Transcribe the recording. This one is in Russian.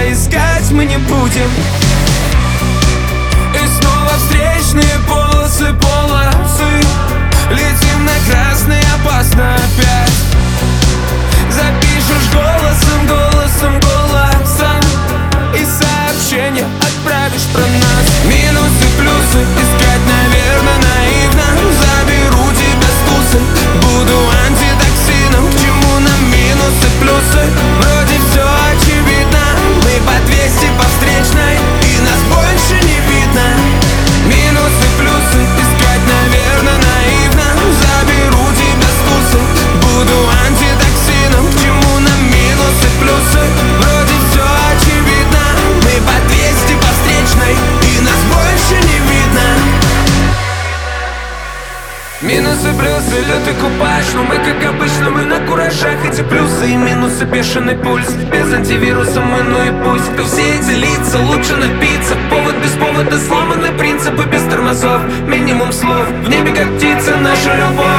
искать мы не будем. И снова встречные полосы. Летим на красный, опасно опять. Запишешь голосом и сообщение отправишь про нас. Минусы, плюсы искать, наверное, наивно. Заберу тебя с тусы, буду антитоксином. К чему нам минусы, плюсы? Вроде все очевидно. Мы по 200 по встречной, и нас больше не видно. Минусы, плюсы искать, наверное, наивно. Заберу тебя с тусы, буду антитоксином. К чему нам минусы, плюсы? Вроде все очевидно. Мы по 200 по встречной, и нас больше не видно. Минусы, плюсы, лютый купаж. Но мы, как обычно, мы на куражах. Эти плюсы и минусы, бешеный пульс. Без антивируса мы, ну и пусть. То все эти лица, лучше напиться. Повод без повода, сломаны принципы без тормозов. Минимум слов, в небе как птица наша любовь.